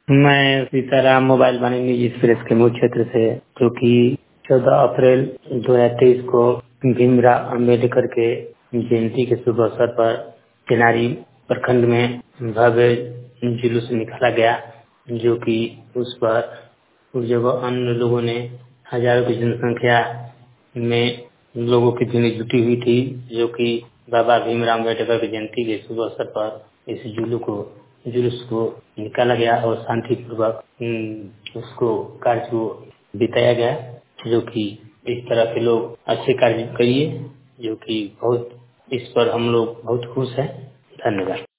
मैं सीताराम मोबाइल वाणिज्य एक्सप्रेस के मुख्य क्षेत्र से, जो कि 14 अप्रैल 2023 को भीमराव अम्बेडकर के जयंती के शुभ अवसर पर तेनारी प्रखंड में भव्य जुलूस निकाला गया, जो कि उस जगह अन्य लोगों ने हजारों की जनसंख्या में लोगों की भीड़ जुटी हुई थी, जो कि बाबा भीमराव अम्बेडकर की जयंती के शुभ अवसर पर इस जुलूस को निकाला गया और शांतिपूर्वक उसको कार्य को बिताया गया, जो कि इस तरह के लोग अच्छे कार्य करिए, जो कि बहुत इस पर हम लोग बहुत खुश हैं। धन्यवाद।